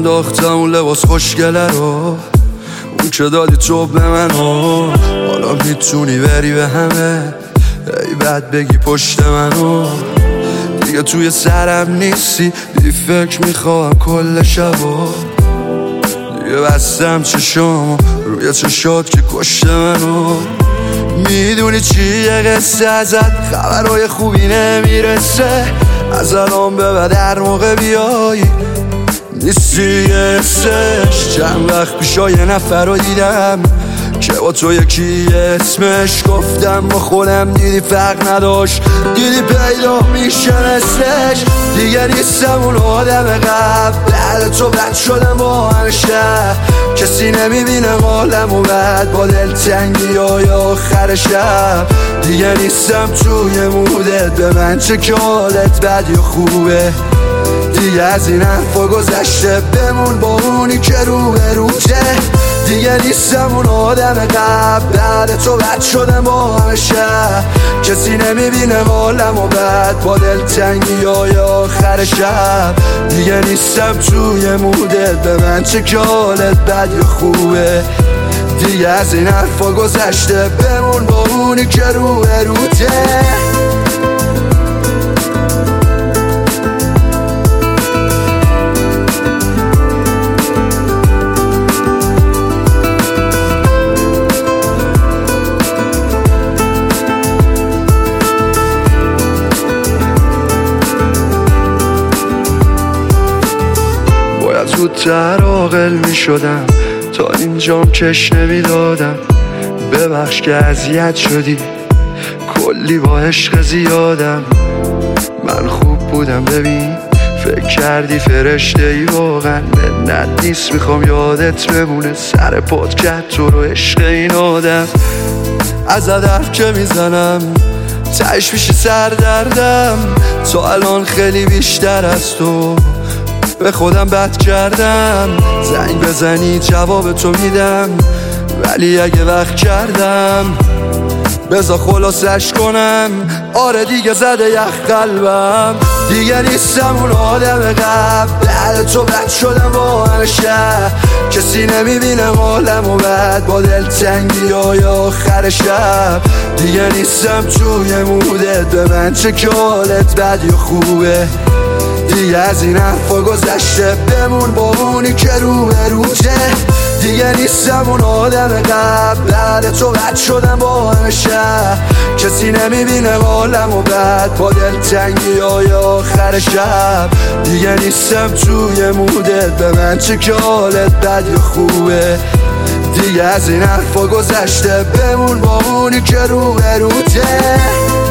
انداختم اون لباس خوشگله رو، اون که دادی تو به من ها. حالا میتونی بری به همه، ای بعد بگی پشت منو. دیگه توی سرم نیستی، بی فکر میخوام کل شبا. دیگه بستم چشام روی چشات که کشته منو. میدونی چیه قصه ازت، خبرهای خوبی نمیرسه. از الان به بعد هر موقع بیایی نیستی حسش. چند وقت پیشا یه نفر رو دیدم که با تو یکی اسمش، گفتم با خودم دیدی فرق نداشت، دیدی پیدا میشه مثلش. دیگه نیستم اون آدم قبل، بعد تو بد شدم با همیشه. کسی نمیبینه حالم و بعد با دلتنگی های آخر شب. دیگه نیستم توی مودت، به من چه که حالت بد یا خوبه. دیگه از این حرفا گذشته، بمون با اونی که رو به روته. دیگه نیستم اون آدم قبل، بعد تو بد شدم با همیشه. کسی نمیبینه حالم و بعد با دلتنگی های آخر شب. دیگه نیستم توی مودت، به من چه که حالت بد یا خوبه. دیگه از این حرفا گذشته، بمون با اونی که رو به روته. زودتر عاقل می شدم، تا اینجام کش نمی دادم. ببخش که اذیت شدی، کلی با عشق زیادم. من خوب بودم ببین، فکر کردی فرشته ای واقعا. منت نیست میخوام یادت بمونه، سر پات کرد تو رو عشق این آدم. از حرف که میزنم تهش میشه سردردم. تا الان خیلی بیشتر از تو به خودم بد کردم. زنگ بزنی جواب تو میدم، ولی اگه وقت کردم بذار خلاصش کنم. آره دیگه زده یخ قلبم. دیگه نیستم اون آدم قبل، بعد تو بد شدم با همیشه. کسی نمیبینه حالم و بعد با دلتنگی های آخر شب. دیگه نیستم توی مودت، به من چه که حالت بد یا خوبه. دیگه از این حرفا گذشته، بمون با اونی که رو به روته. دیگه نیستم اون آدم قبل، بعد تو بد شدم با همیشه. کسی نمیبینه حالم و بعد با دلتنگی های آخر شب. دیگه نیستم توی مودت، به من چه که حالت بد یا خوبه. دیگه از این حرفا گذشته، بمون با اونی که رو به روته.